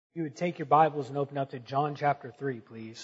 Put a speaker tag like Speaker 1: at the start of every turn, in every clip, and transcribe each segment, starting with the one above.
Speaker 1: You would take your Bibles and open up to John chapter 3, please.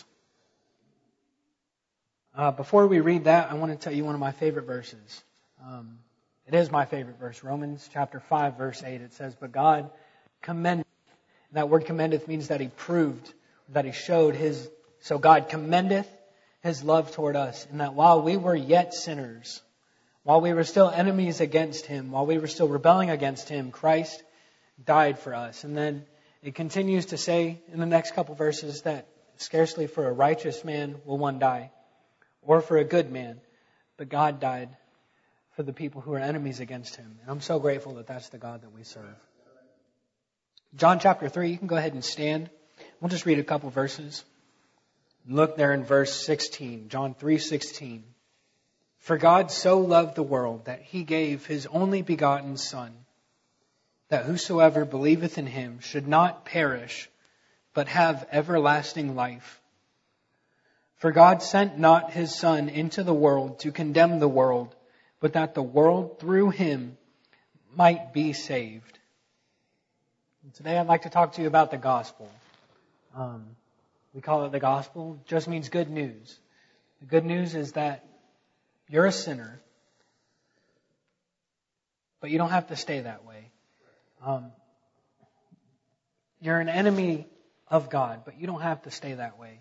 Speaker 1: Before we read that, I want to tell you one of my favorite verses. It is my favorite verse. Romans chapter 5, verse 8. It says, "But God commendeth." That word commendeth means that He proved, that He showed His... So God commendeth His love toward us, in that while we were yet sinners, while we were still enemies against Him, while we were still rebelling against Him, Christ died for us. And then it continues to say in the next couple verses that scarcely for a righteous man will one die, or for a good man, but God died for the people who are enemies against Him. And I'm so grateful that that's the God that we serve. John chapter 3, you can go ahead and stand. We'll just read a couple verses. Look there in verse 16, John 3:16. "For God so loved the world that He gave His only begotten Son, that whosoever believeth in Him should not perish, but have everlasting life. For God sent not His Son into the world to condemn the world, but that the world through Him might be saved." And today I'd like to talk to you about the gospel. We call it the gospel. It just means good news. The good news is that you're a sinner, but you don't have to stay that way. You're an enemy of God, but you don't have to stay that way.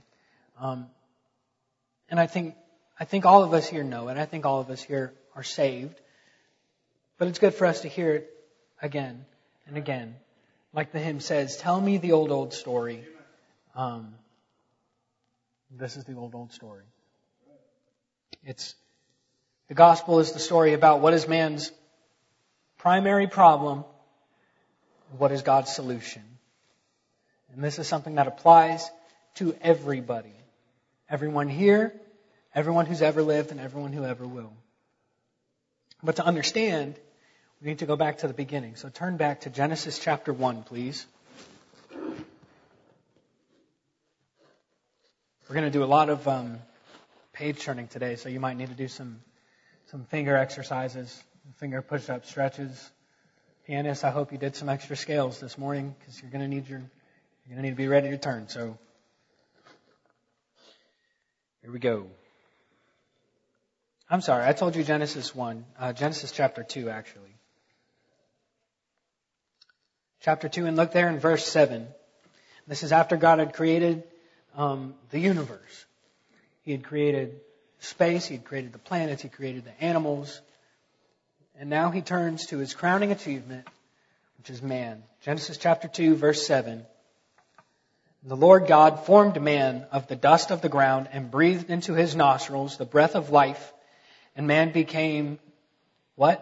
Speaker 1: And I think all of us here know it. I think all of us here are saved. But it's good for us to hear it again and again. Like the hymn says, "Tell me the old story." This is the old story. The gospel is the story about what is man's primary problem, what is God's solution. And this is something that applies to everybody. Everyone here, everyone who's ever lived, and everyone who ever will. But to understand, we need to go back to the beginning. So turn back to Genesis chapter 1, please. We're going to do a lot of page turning today, so you might need to do some finger exercises, finger push-up stretches. Pianists, I hope you did some extra scales this morning, because you're going to need to be ready to turn. So here we go. I'm sorry, I told you Genesis 1. Genesis chapter 2, actually. Chapter 2, and look there in verse 7. This is after God had created the universe. He had created space, He had created the planets, He created the animals. And now He turns to His crowning achievement, which is man. Genesis chapter 2, verse 7. "The Lord God formed man of the dust of the ground and breathed into his nostrils the breath of life, and man became," what?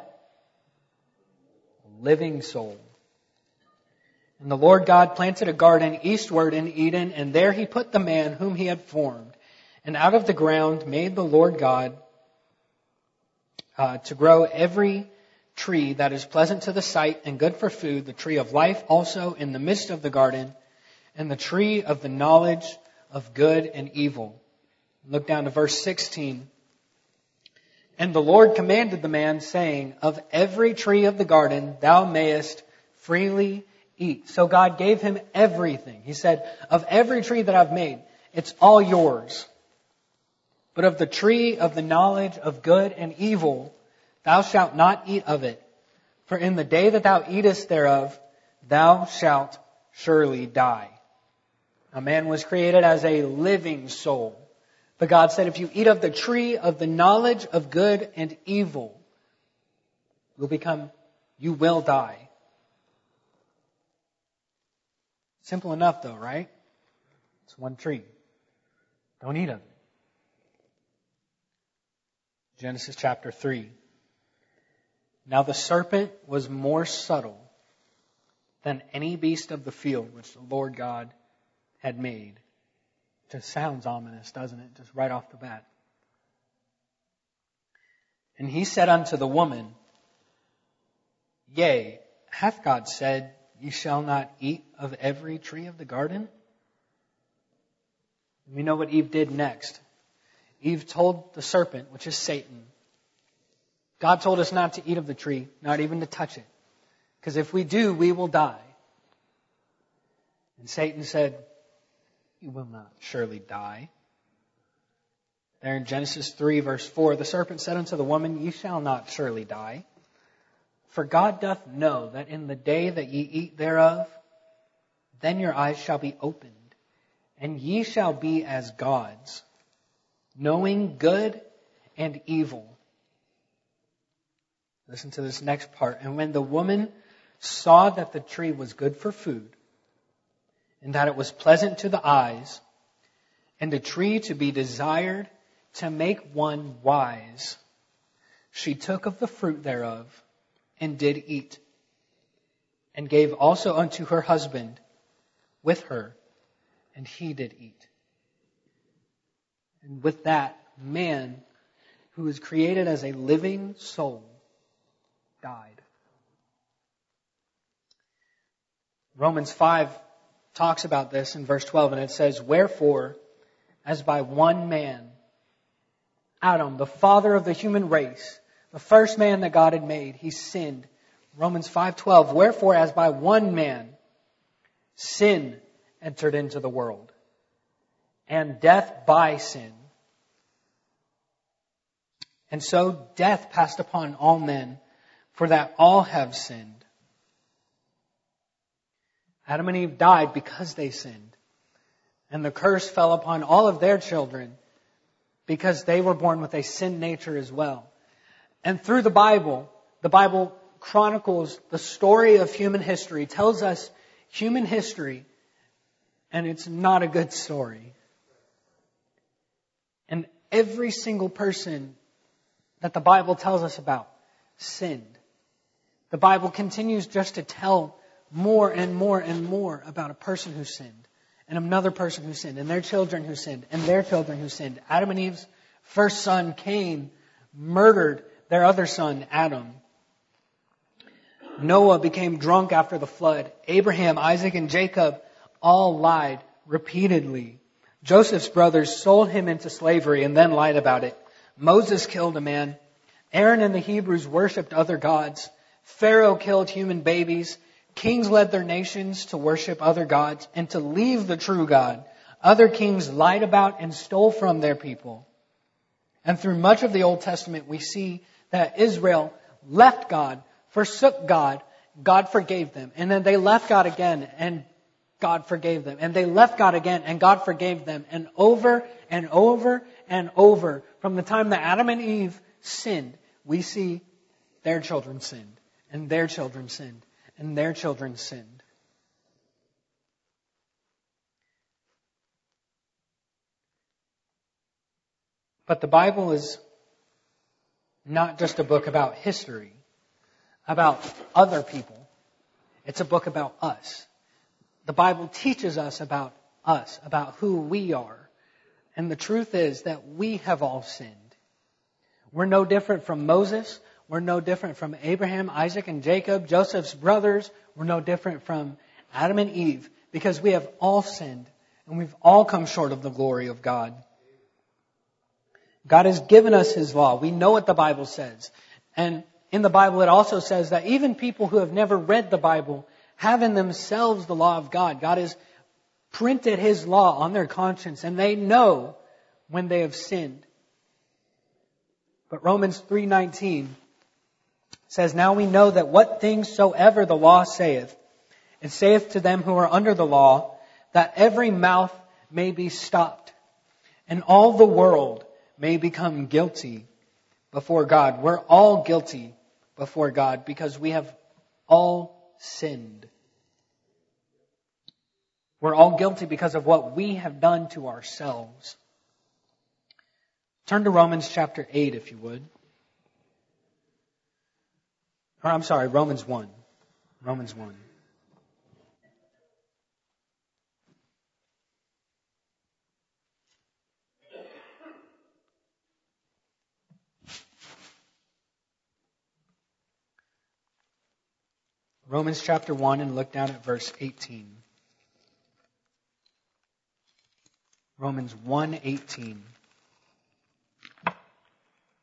Speaker 1: "A living soul. And the Lord God planted a garden eastward in Eden, and there He put the man whom He had formed. And out of the ground made the Lord God to grow every tree that is pleasant to the sight and good for food, the tree of life also in the midst of the garden, and the tree of the knowledge of good and evil." Look down to verse 16. "And the Lord commanded the man, saying, Of every tree of the garden thou mayest freely eat." So God gave him everything. He said, "Of every tree that I've made, it's all yours. But of the tree of the knowledge of good and evil, thou shalt not eat of it. For in the day that thou eatest thereof, thou shalt surely die." A man was created as a living soul. But God said, if you eat of the tree of the knowledge of good and evil, you will die. Simple enough though, right? It's one tree. Don't eat of it. Genesis chapter 3. "Now the serpent was more subtle than any beast of the field which the Lord God had made." Just sounds ominous, doesn't it? Just right off the bat. "And he said unto the woman, Yea, hath God said, Ye shall not eat of every tree of the garden?" We know what Eve did next. Eve told the serpent, which is Satan, God told us not to eat of the tree, not even to touch it. Because if we do, we will die. And Satan said, "You will not surely die." There in Genesis 3, verse 4, the serpent said unto the woman, "Ye shall not surely die. For God doth know that in the day that ye eat thereof, then your eyes shall be opened, and ye shall be as gods, knowing good and evil." Listen to this next part. "And when the woman saw that the tree was good for food, and that it was pleasant to the eyes, and a tree to be desired to make one wise, she took of the fruit thereof, and did eat, and gave also unto her husband with her, and he did eat." And with that, man, who was created as a living soul, died. Romans 5 talks about this in verse 12, and it says, "Wherefore, as by one man, Adam, the father of the human race, the first man that God had made, he sinned." Romans 5:12, "Wherefore, as by one man, sin entered into the world, and death by sin. And so death passed upon all men, for that all have sinned." Adam and Eve died because they sinned. And the curse fell upon all of their children because they were born with a sin nature as well. And through the Bible chronicles the story of human history, tells us human history, and it's not a good story. And every single person that the Bible tells us about sinned. The Bible continues just to tell more and more and more about a person who sinned, and another person who sinned, and their children who sinned, and their children who sinned. Adam and Eve's first son, Cain, murdered their other son, Adam. Noah became drunk after the flood. Abraham, Isaac, and Jacob all lied repeatedly. Joseph's brothers sold him into slavery and then lied about it. Moses killed a man. Aaron and the Hebrews worshipped other gods. Pharaoh killed human babies. Kings led their nations to worship other gods and to leave the true God. Other kings lied about and stole from their people. And through much of the Old Testament, we see that Israel left God, forsook God, God forgave them. And then they left God again, and God forgave them. And they left God again, and God forgave them. And over and over and over, from the time that Adam and Eve sinned, we see their children sinned, and their children sinned, and their children sinned. But the Bible is not just a book about history, about other people. It's a book about us. The Bible teaches us, about who we are. And the truth is that we have all sinned. We're no different from Moses. We're no different from Abraham, Isaac, and Jacob, Joseph's brothers. We're no different from Adam and Eve, because we have all sinned and we've all come short of the glory of God. God has given us His law. We know what the Bible says. And in the Bible it also says that even people who have never read the Bible have in themselves the law of God. God has printed His law on their conscience, and they know when they have sinned. But Romans 3:19 says, "Now we know that what things soever the law saith, it saith to them who are under the law, that every mouth may be stopped, and all the world may become guilty before God." We're all guilty before God because we have all sinned. We're all guilty because of what we have done to ourselves. Turn to Romans chapter 8, if you would. Or I'm sorry, Romans 1. Romans 1. Romans chapter 1, and look down at verse 18. Romans 1:18.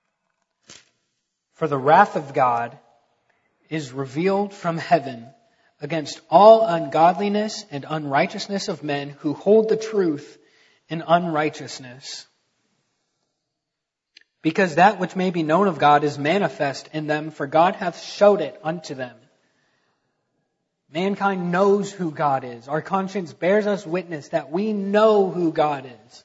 Speaker 1: "For the wrath of God is revealed from heaven against all ungodliness and unrighteousness of men who hold the truth in unrighteousness. Because that which may be known of God is manifest in them, for God hath showed it unto them. Mankind knows who God is. Our conscience bears us witness that we know who God is.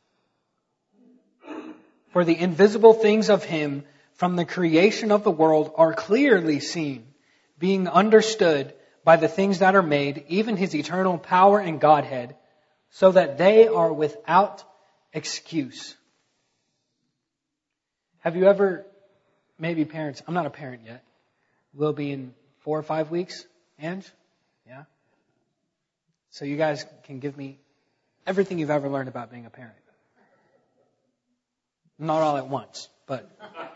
Speaker 1: For the invisible things of Him from the creation of the world are clearly seen, being understood by the things that are made, even His eternal power and Godhead, so that they are without excuse. Have you ever, maybe parents, I'm not a parent yet, will be in 4 or 5 weeks, Ange? Yeah? So you guys can give me everything you've ever learned about being a parent. Not all at once, but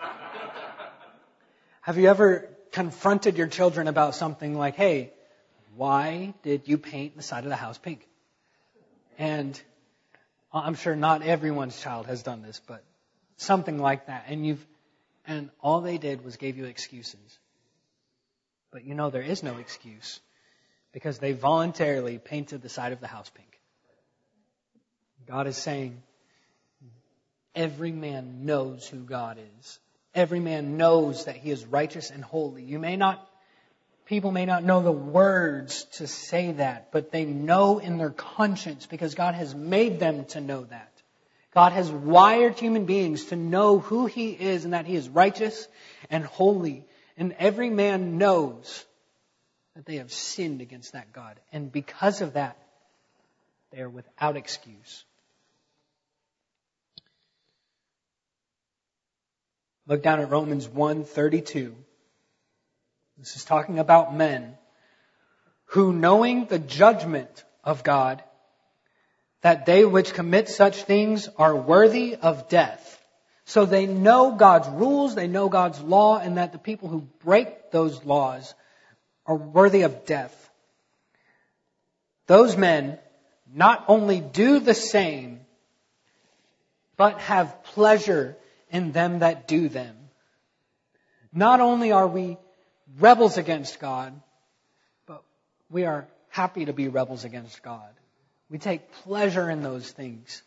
Speaker 1: have you ever confronted your children about something like, hey, why did you paint the side of the house pink? And I'm sure not everyone's child has done this, but something like that. And all they did was gave you excuses. But you know there is no excuse because they voluntarily painted the side of the house pink. God is saying, every man knows who God is. Every man knows that he is righteous and holy. People may not know the words to say that, but they know in their conscience because God has made them to know that. God has wired human beings to know who He is and that He is righteous and holy. And every man knows that they have sinned against that God. And because of that, they are without excuse. Look down at Romans 1:32. This is talking about men who, knowing the judgment of God, that they which commit such things are worthy of death. So they know God's rules, they know God's law, and that the people who break those laws are worthy of death. Those men not only do the same, but have pleasure in them that do them. Not only are we rebels against God, but we are happy to be rebels against God. We take pleasure in those things.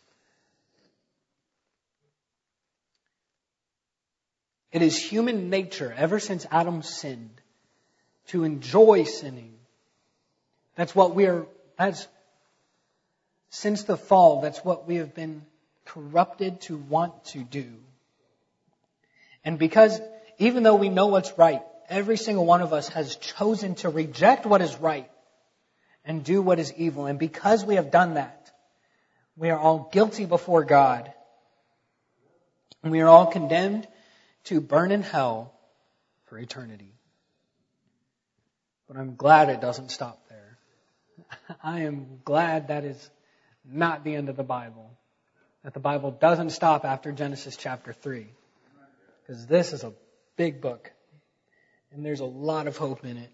Speaker 1: It is human nature, ever since Adam sinned, to enjoy sinning. Since the fall, that's what we have been corrupted to want to do. And because, even though we know what's right, every single one of us has chosen to reject what is right and do what is evil. And because we have done that, we are all guilty before God. And we are all condemned to burn in hell for eternity. But I'm glad it doesn't stop there. I am glad that is not the end of the Bible. That the Bible doesn't stop after Genesis chapter 3. Because this is a big book. And there's a lot of hope in it.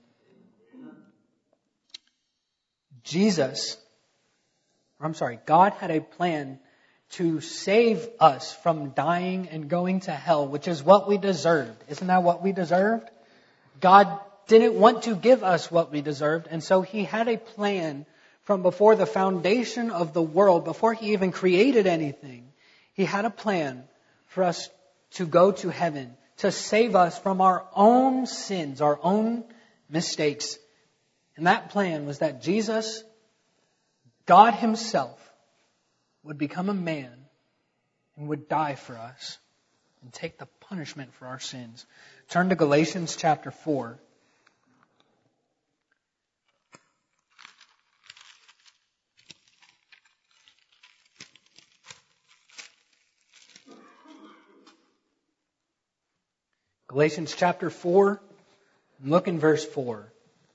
Speaker 1: God had a plan to save us from dying and going to hell, which is what we deserved. Isn't that what we deserved? God didn't want to give us what we deserved, and so He had a plan from before the foundation of the world, before He even created anything. He had a plan for us to go to heaven, to save us from our own sins, our own mistakes. And that plan was that Jesus, God Himself, would become a man and would die for us and take the punishment for our sins. Turn to Galatians chapter 4. Galatians chapter 4, look in verse 4.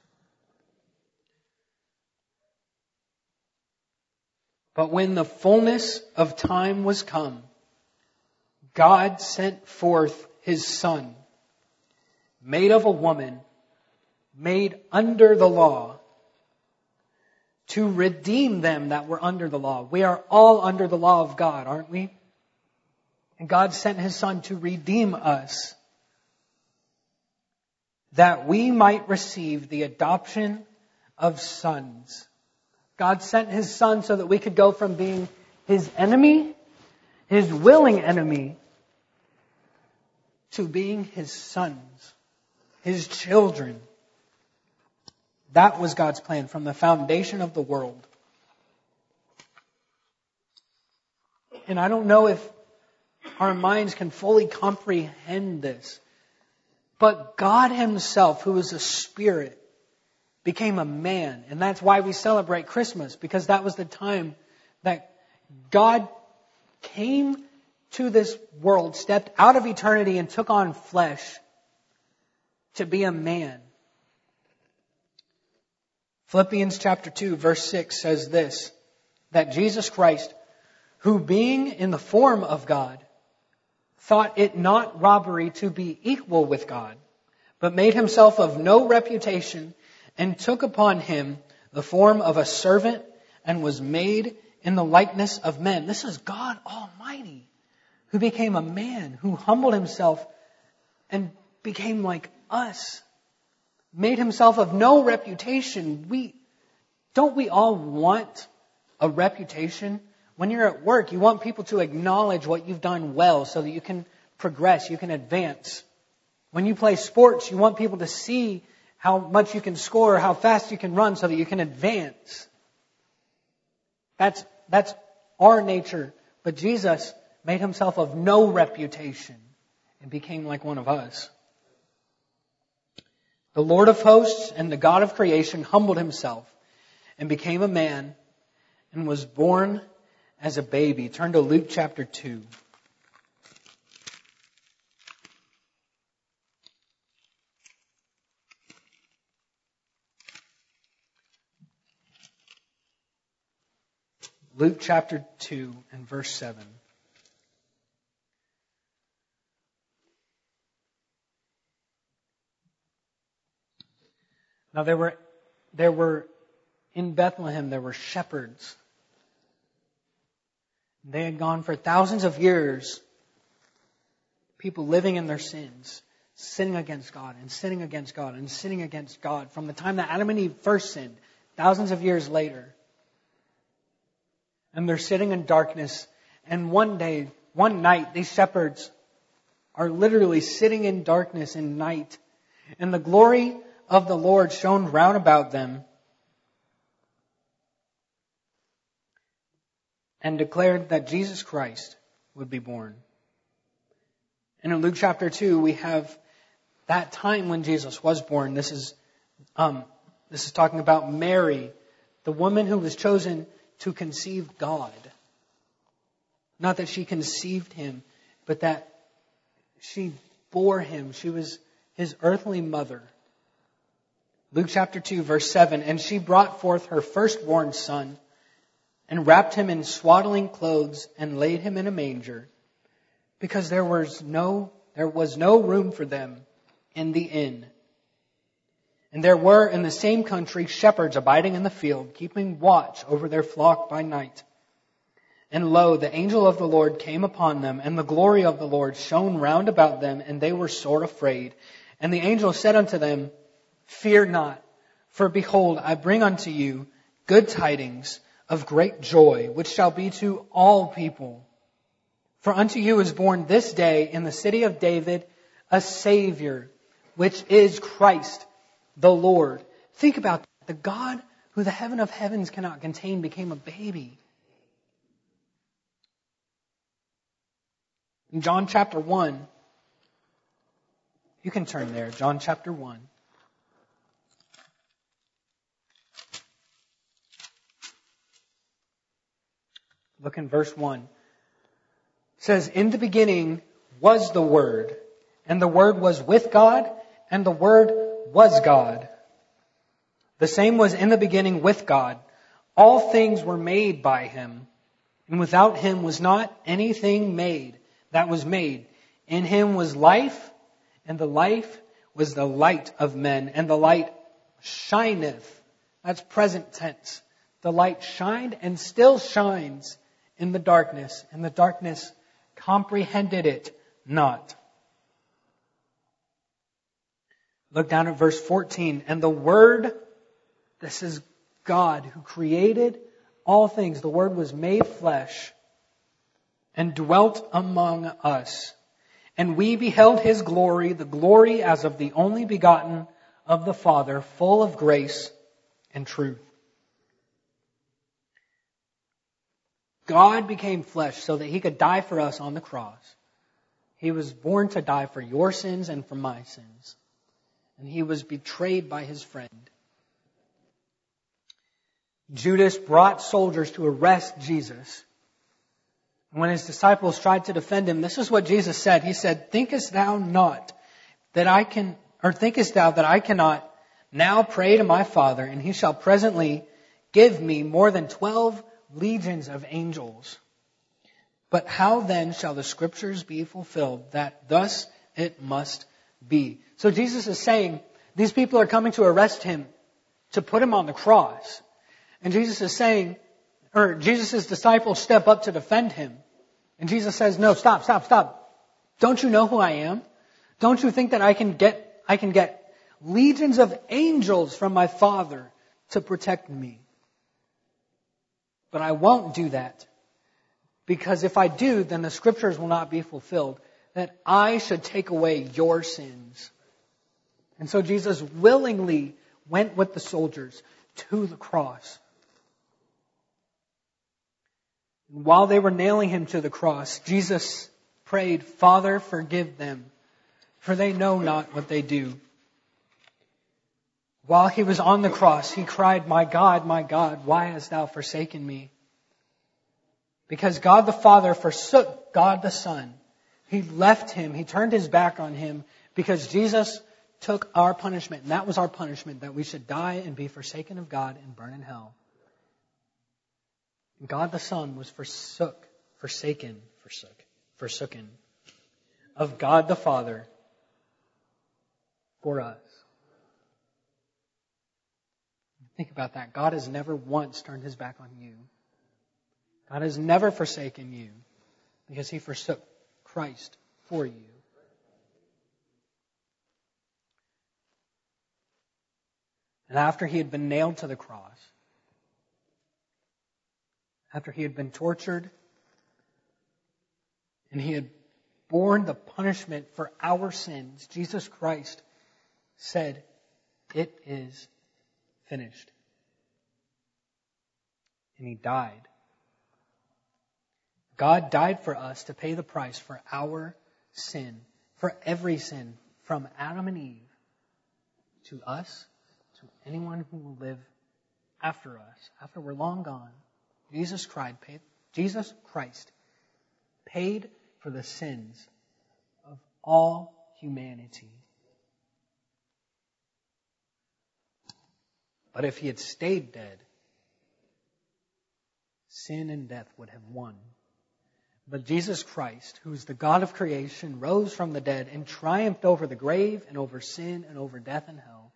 Speaker 1: But when the fullness of time was come, God sent forth His Son, made of a woman, made under the law, to redeem them that were under the law. We are all under the law of God, aren't we? And God sent His Son to redeem us, that we might receive the adoption of sons. God sent His Son so that we could go from being His enemy, His willing enemy, to being His sons, His children. That was God's plan from the foundation of the world. And I don't know if our minds can fully comprehend this, but God Himself, who is a spirit, became a man. And that's why we celebrate Christmas, because that was the time that God came to this world, stepped out of eternity and took on flesh to be a man. Philippians chapter 2 verse 6 says this, that Jesus Christ, who being in the form of God, thought it not robbery to be equal with God, but made Himself of no reputation, and took upon Him the form of a servant, and was made in the likeness of men. This is God Almighty, who became a man, who humbled Himself and became like us. Made Himself of no reputation. Don't we all want a reputation? When you're at work, you want people to acknowledge what you've done well so that you can progress, you can advance. When you play sports, you want people to see how much you can score, how fast you can run so that you can advance. That's our nature. But Jesus made Himself of no reputation and became like one of us. The Lord of hosts and the God of creation humbled Himself and became a man and was born as a baby. Turn to Luke chapter 2. Luke chapter 2 and verse 7. Now there were in Bethlehem, there were shepherds. They had gone for thousands of years, people living in their sins, sinning against God and sinning against God and sinning against God from the time that Adam and Eve first sinned, thousands of years later. And they're sitting in darkness, and one night, these shepherds are literally sitting in darkness in night, and the glory of the Lord shone round about them, and declared that Jesus Christ would be born. And in Luke chapter 2, we have that time when Jesus was born. This is talking about Mary, the woman who was chosen to conceive God. Not that she conceived Him, but that she bore Him. She was His earthly mother. Luke chapter 2, verse 7, and she brought forth her firstborn son, and wrapped him in swaddling clothes, and laid him in a manger, because there was no room for them in the inn. And there were in the same country shepherds abiding in the field, keeping watch over their flock by night. And lo, the angel of the Lord came upon them, and the glory of the Lord shone round about them, and they were sore afraid. And the angel said unto them, Fear not, for behold, I bring unto you good tidings of great joy, which shall be to all people. For unto you is born this day in the city of David a Savior, which is Christ the Lord. Think about that. The God who the heaven of heavens cannot contain became a baby. In John chapter 1, you can turn there, John chapter 1. Look in verse 1. It says, In the beginning was the Word, and the Word was with God, and the Word was God. The same was in the beginning with God. All things were made by Him, and without Him was not anything made that was made. In Him was life, and the life was the light of men, and the light shineth. That's present tense. The light shined and still shines in the darkness, and the darkness comprehended it not. Look down at verse 14. And the Word This is God who created all things. The Word was made flesh and dwelt among us. And we beheld His glory, the glory as of the only begotten of the Father, full of grace and truth. God became flesh so that He could die for us on the cross. He was born to die for your sins and for my sins. And He was betrayed by His friend. Judas brought soldiers to arrest Jesus. And when His disciples tried to defend Him, this is what Jesus said. He said, thinkest thou that I cannot now pray to my Father, and He shall presently give me more than 12 legions of angels? But how then shall the Scriptures be fulfilled, that thus it must be? So Jesus is saying, these people are coming to arrest Him, to put Him on the cross. And Jesus is saying, or Jesus' disciples step up to defend Him. And Jesus says, no, stop. Don't you know who I am? Don't you think that I can get legions of angels from my Father to protect me? But I won't do that. Because if I do, then the Scriptures will not be fulfilled, that I should take away your sins. And so Jesus willingly went with the soldiers to the cross. And while they were nailing Him to the cross, Jesus prayed, Father, forgive them, for they know not what they do. While He was on the cross, He cried, my God, why hast thou forsaken me? Because God the Father forsook God the Son. He left Him. He turned His back on Him because Jesus took our punishment. And that was our punishment, that we should die and be forsaken of God and burn in hell. And God the Son was forsaken of God the Father for us. Think about that. God has never once turned His back on you. God has never forsaken you because He forsook Christ for you. And after He had been nailed to the cross, after He had been tortured, and He had borne the punishment for our sins, Jesus Christ said, it is finished. And He died. God died for us to pay the price for our sin, for every sin, from Adam and Eve to us, to anyone who will live after us, after we're long gone. Jesus Christ paid for the sins of all humanity. But if He had stayed dead, sin and death would have won. But Jesus Christ, who is the God of creation, rose from the dead and triumphed over the grave and over sin and over death and hell.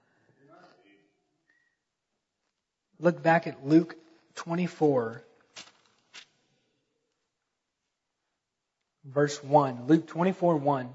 Speaker 1: Look back at Luke 24, verse 1. Luke 24:1.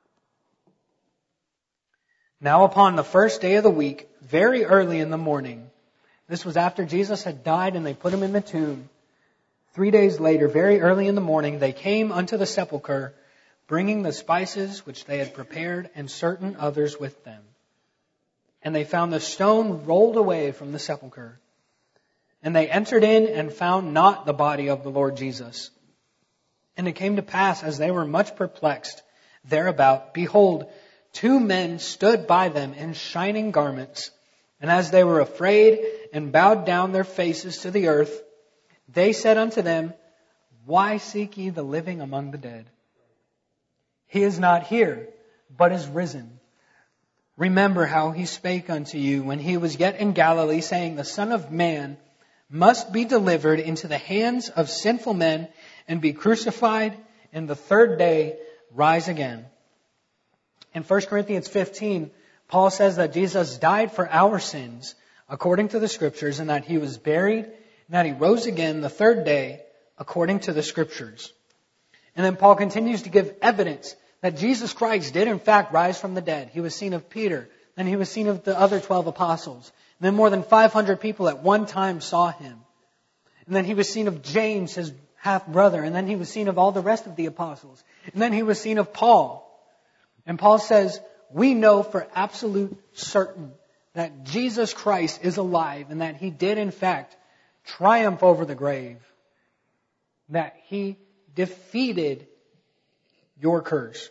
Speaker 1: Now upon the first day of the week, very early in the morning, this was after Jesus had died and they put Him in the tomb. 3 days later, very early in the morning, they came unto the sepulchre, bringing the spices which they had prepared and certain others with them. And they found the stone rolled away from the sepulchre. And they entered in and found not the body of the Lord Jesus. And it came to pass, as they were much perplexed thereabout, behold, 2 men stood by them in shining garments. And as they were afraid and bowed down their faces to the earth, they said unto them, why seek ye the living among the dead? He is not here, but is risen. Remember how He spake unto you when He was yet in Galilee, saying, the Son of Man must be delivered into the hands of sinful men and be crucified, and the third day rise again. In 1 Corinthians 15, Paul says that Jesus died for our sins according to the Scriptures, and that He was buried, and that He rose again the third day according to the Scriptures. And then Paul continues to give evidence that Jesus Christ did in fact rise from the dead. He was seen of Peter, then He was seen of the other 12 apostles. And then more than 500 people at one time saw him. And then he was seen of James, his half-brother. And then he was seen of all the rest of the apostles. And then he was seen of Paul. And Paul says, we know for absolute certain that Jesus Christ is alive and that He did in fact triumph over the grave. That He defeated your curse.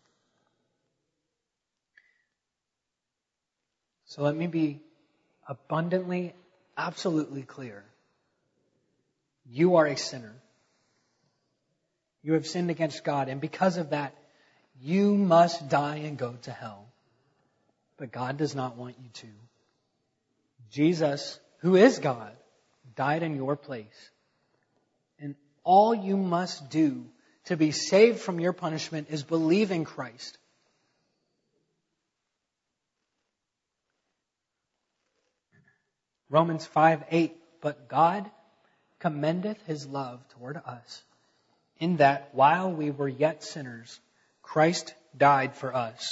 Speaker 1: So let me be abundantly, absolutely clear. You are a sinner. You have sinned against God, and because of that, you must die and go to hell. But God does not want you to. Jesus, who is God, died in your place. And all you must do to be saved from your punishment is believe in Christ. Romans 5:8, but God commendeth His love toward us, in that while we were yet sinners, Christ died for us.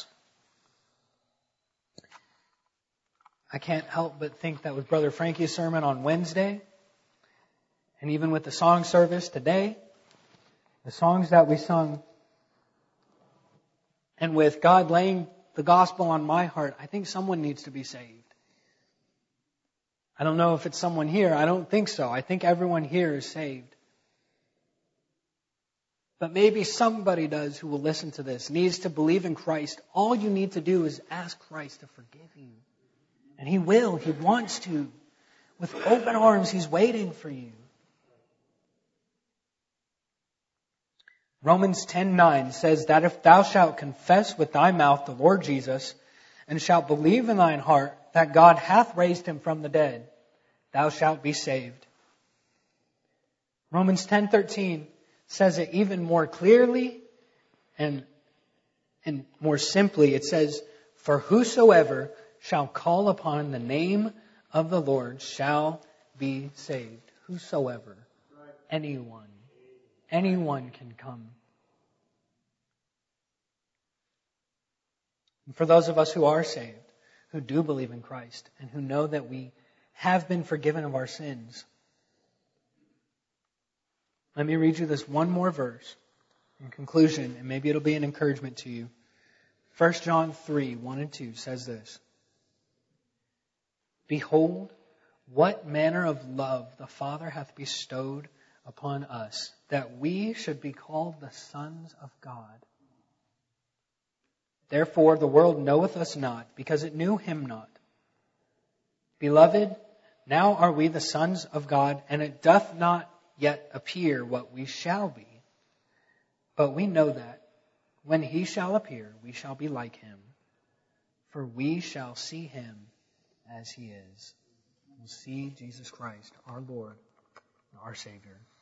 Speaker 1: I can't help but think that with Brother Frankie's sermon on Wednesday, and even with the song service today, the songs that we sung, and with God laying the gospel on my heart, I think someone needs to be saved. I don't know if it's someone here. I don't think so. I think everyone here is saved. But maybe somebody does who will listen to this, needs to believe in Christ. All you need to do is ask Christ to forgive you. And He will. He wants to. With open arms, He's waiting for you. Romans 10:9 says that if thou shalt confess with thy mouth the Lord Jesus, and shalt believe in thine heart that God hath raised Him from the dead, thou shalt be saved. Romans 10:13 says it even more clearly and more simply. It says, for whosoever shall call upon the name of the Lord shall be saved. Whosoever. Anyone. Anyone can come. And for those of us who are saved, who do believe in Christ, and who know that we have been forgiven of our sins, let me read you this one more verse in conclusion, and maybe it'll be an encouragement to you. 1 John 3:1-2 says this. Behold, what manner of love the Father hath bestowed upon us, that we should be called the sons of God. Therefore the world knoweth us not, because it knew Him not. Beloved, now are we the sons of God, and it doth not yet appear what we shall be. But we know that when He shall appear, we shall be like Him, for we shall see Him as He is. We'll see Jesus Christ, our Lord, our Savior.